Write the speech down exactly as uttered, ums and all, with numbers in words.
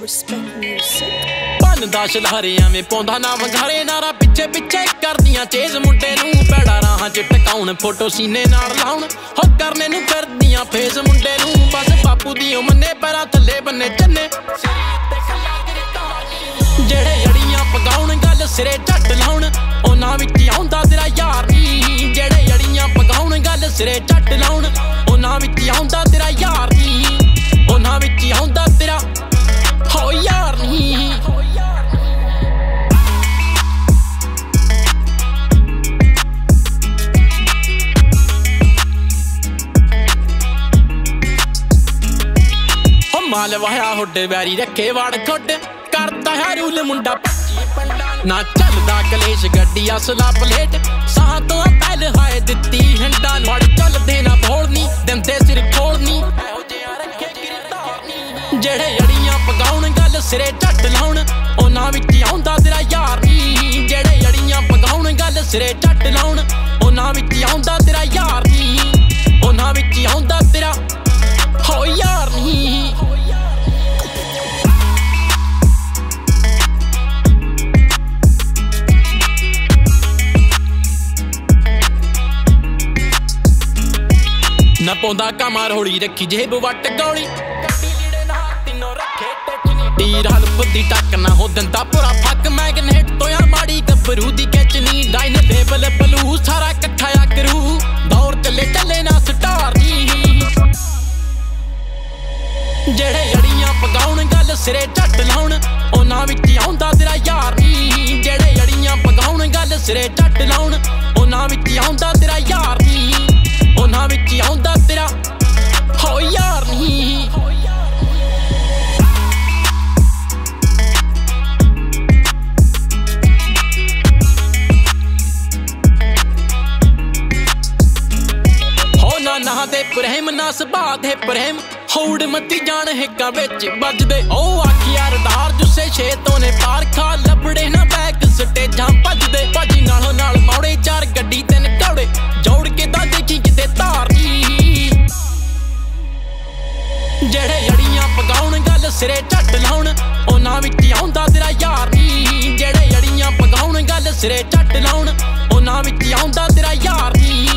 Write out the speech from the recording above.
Respect music. ਭੰਨਦਾ ਸ਼ਲਹਰਿਆਂ ਵੇ ਪਾਉਂਦਾ ਨਾ ਵੰਗਾਰੇ ਨਾਰਾ ਪਿੱਛੇ ਪਿੱਛੇ ਕਰਦੀਆਂ ਚੇਜ਼ ਮੁੰਡੇ ਨੂੰ ਪੈੜਾ ਰਾਹਾਂ ਚ ਟਿਕਾਉਣ ਫੋਟੋ ਸੀਨੇ ਨਾਲ ਲਾਉਣ ਹੋ ਕਰਨੇ ਨੂੰ ਕਰਦੀਆਂ ਫੇਸ ਮੁੰਡੇ ਨੂੰ ਬਸ ਬਾਪੂ ਦੀ ਮੰਨੇ ਪੈਰਾਂ ਥੱਲੇ ਬੰਨੇ ਚੰਨੇ ਜਿਹੜੇ ਅੜੀਆਂ ਪਗਾਉਣ ਗੱਲ ਸਿਰੇ ਝੱਟ ਲਾਉਣ ਉਹਨਾਂ ਵਿੱਚ ਆਉਂਦਾ ਤੇਰਾ ਯਾਰ ਨੀ ਜਿਹੜੇ ਅੜੀਆਂ ਪਗਾਉਣ ਗੱਲ ਸਿਰੇ ਝੱਟ ਲਾਉਣ ਉਹਨਾਂ ਵਿੱਚ ਆਉਂਦਾ ਤੇਰਾ ਯਾਰ ਨੀ ਉਹਨਾਂ ਵਿੱਚ ਆਉਂਦਾ ਤੇਰਾ ਹੋ ਯਾਰ ਨੀ ਮਾਲ ਵਾਹਿਆ ਹੁੱਡੇ ਵੈਰੀ ਰੱਖੇ ਵੜ ਖੁੱਡ ਕਰਦਾ ਹੈ ਰੂਲ ਮੁੰਡਾ ਨਾ ਚੱਲਦਾ ਕਲੇਸ਼ ਗੱਡੀ ਅਸਲਾ ਪਲੇਟ ਸਾਹ ਤੋਂ ਪਹਿਲ ਹਾਏ ਦਿੱਤੀ ਹੰਡਾ ਵੜ ਚੱਲਦੇ ਨਾ ਭੋਲਨੀ ਦਿੰਦੇ ਸਿਰ ਖੋਲਨੀ ਇਹੋ ਜਿਹਾ ਰੱਖੇ ਗਿਰਦਾਰ ਜਿਹੜੇ ਅੜੀਆਂ ਪਗਾਉਣ ਗੱਲ ਸਿਰੇ ਝੱਟ ਲਾਉਣ ਉਹਨਾਂ ਵਿੱਚ ਆਉਂਦਾ ਤੇਰਾ ਯਾਰ ਨੀ ਜਿਹੜੇ ਅੜੀਆਂ ਪਗਾਉਣ ਗੱਲ ਸਿਰੇ ਝੱਟ ਲਾਉਣ ਉਹਨਾਂ ਵਿੱਚ ਆਉਂਦਾ ਤੇਰਾ ਯਾਰ ਨੀ ਉਹਨਾਂ ਵਿੱਚ ਆਉਂਦਾ ਤੇਰਾ ਹੋ ਯਾਰ ਨੀ ਨਾ ਪਾਉਂਦਾ ਕਾਮਾ ਰੋੜੀ ਰੱਖੀ ਜੇਬ ਵੱਟ ਗੋਲੀ ਗੱਡੀ ਲੀੜੇ ਨਾ ਤਿੰਨੋਂ ਰੱਖੇ ਟੈਚਨੀ ਟੀਰ ਹਲਫ ਦੀ ਟੱਕ ਨਾ ਹੋ ਦਿੰਦਾ ਪੂਰਾ ਫੱਕ ਮੈਗਨੇਟ ਤੋਂ ਆ ਮਾੜੀ ਗੱਭਰੂ ਦੀ ਕੈਚਨੀ ਡਾਈਨ ਟੇਬਲ ਬਲੂ ਸਾਰਾ ਇਕੱਠਾ ਆ ਕਰੂ ਦੌੜ ਚੱਲੇ ਚੱਲੇ ਨਾ ਸਟਾਰ ਨੀ ਜਿਹੜੇ ਅੜੀਆਂ ਪਗਾਉਣ ਗੱਲ ਸਿਰੇ ਝੱਟ ਲਾਉਣ ਉਹਨਾਂ ਵਿੱਚ ਆਉਂਦਾ ਤੇਰਾ ਯਾਰ ਨੀ ਜਿਹੜੇ ਅੜੀਆਂ ਪਗਾਉਣ ਗੱਲ ਸਿਰੇ ਝੱਟ ਲਾਉਣ ਉਹਨਾਂ ਵਿੱਚ ਆਉਂਦਾ ਤੇਰਾ ਯਾਰ ਨੀ ਉਹਨਾਂ ਵਿੱਚ ਆਉਂਦਾ ਤੇਰਾ ਹੋ ਯਾਰ ਨੀ ਹੋ ਨਾ ਨਾ ਦੇ ਪ੍ਰੇਮ ਨਾ ਸੁਭਾਅ ਦੇ ਪ੍ਰੇਮ ਹੌੜ ਮੱਤੀ ਜਾਣ ਹਿੱਕਾਂ ਵਿੱਚ ਵੱਜਦੇ ਉਹ ਆਖਿਆ ਰਡਾਰ ਜੁੱਸੇ ਛੇਤੋਂ ਨੇ ਪਾਰ ਖਾ ਲੱਭੜੇ ਨਾ ਬੈਕ ਸਟੇਜਾਂ ਭੱਜਦੇ ਭਾਜੀ ਨਾਲੋਂ ਨਾਲ ਮੌੜੇ ਚਾਰ ਗੱਡੀ ਤਿੰਨ ਘੋੜੇ ਜੋੜ ਕੇ ਤਾਂ ਦੇਖੀ ਕਿਤੇ ਧਾਰ ਨੀ ਜਿਹੜੇ ਅੜੀਆਂ ਪਗਾਉਣ ਗੱਲ ਸਿਰੇ ਝੱਟ ਲਾਉਣ ਉਹਨਾਂ ਵਿੱਚ ਆਉਂਦਾ ਤੇਰਾ ਯਾਰ ਨੀ ਜਿਹੜੇ ਅੜੀਆਂ ਪਗਾਉਣ ਗੱਲ ਸਿਰੇ ਝੱਟ ਲਾਉਣ ਉਹਨਾਂ ਵਿੱਚ ਆਉਂਦਾ ਤੇਰਾ ਯਾਰ ਨੀ